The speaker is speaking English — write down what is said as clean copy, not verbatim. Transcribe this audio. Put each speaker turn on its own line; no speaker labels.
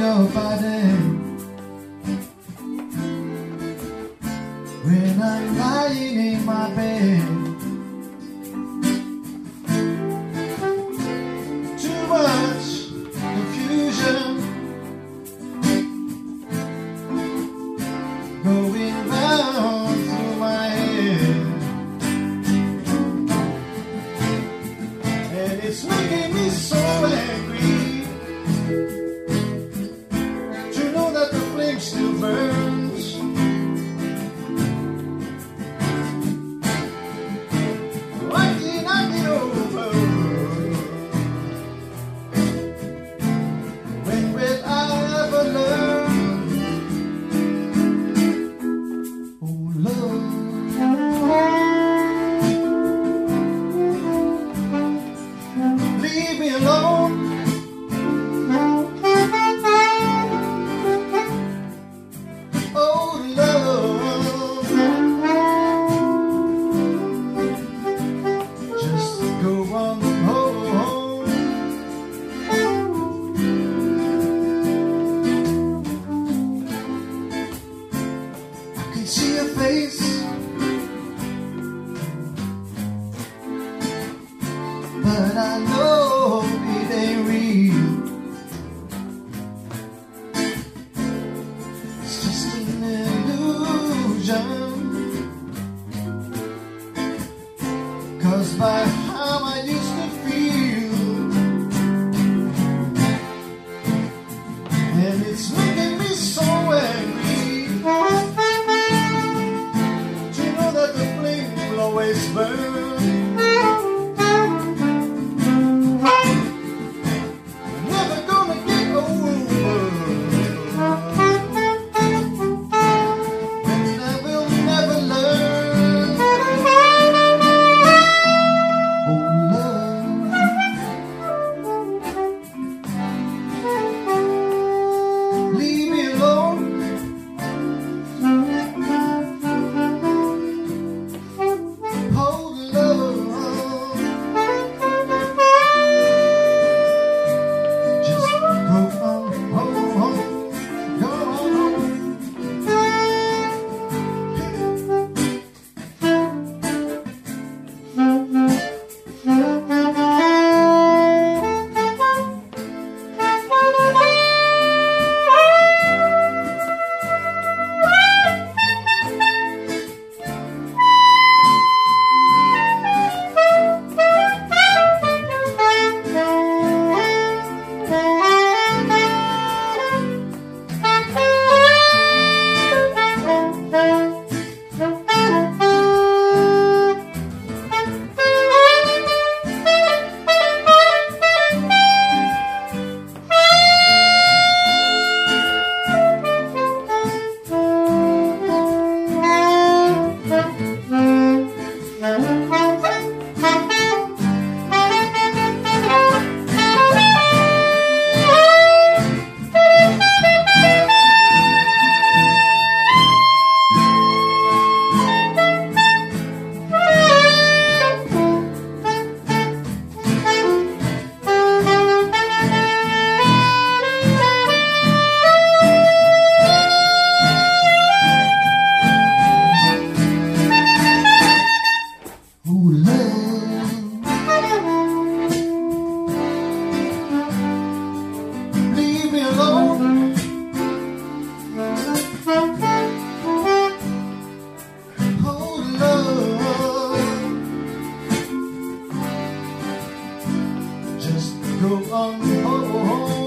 your body when I'm lying in my bed. Too much confusion going round through my head, and it's making me so angry to know that the flame still burns. Why can't I get over? When will I ever learn? Oh, love. Leave me alone. Oh, love. Just go on home. I can see your face, but I know it ain't real. It's just an illusion, 'cause by how I used to feel, and it's making me so angry to know that the flame will always burn. Never gonna get over, and I will never learn. Oh, love. Leave me alone. Oh, love. Just go on home. Go on home. Oh, love. Leave me alone. Oh, love. Just go on home.